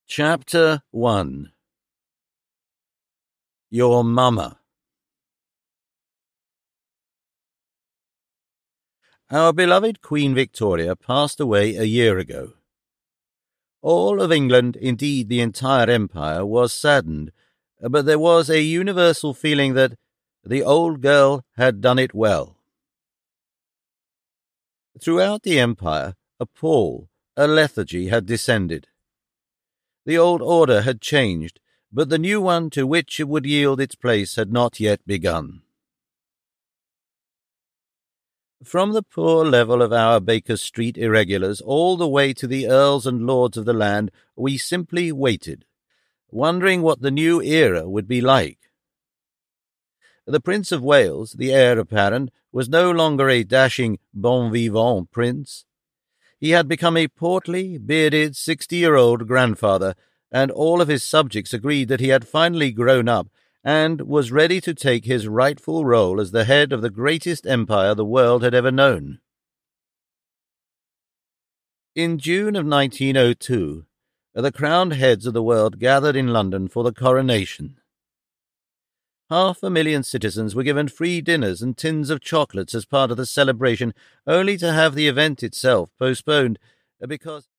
Chapter 1. Your Mama. Our beloved Queen Victoria passed away a year ago. All of England, indeed the entire empire, was saddened, but there was a universal feeling that the old girl had done it well. Throughout the empire, a pall, a lethargy had descended. The old order had changed, but the new one to which it would yield its place had not yet begun. From the poor level of our Baker Street irregulars all the way to the earls and lords of the land, we simply waited, wondering what the new era would be like. The Prince of Wales, the heir apparent, was no longer a dashing bon vivant prince. He had become a portly, bearded, 60-year-old grandfather, and all of his subjects agreed that he had finally grown up and was ready to take his rightful role as the head of the greatest empire the world had ever known. In June of 1902, the crowned heads of the world gathered in London for the coronation. 500,000 citizens were given free dinners and tins of chocolates as part of the celebration, only to have the event itself postponed because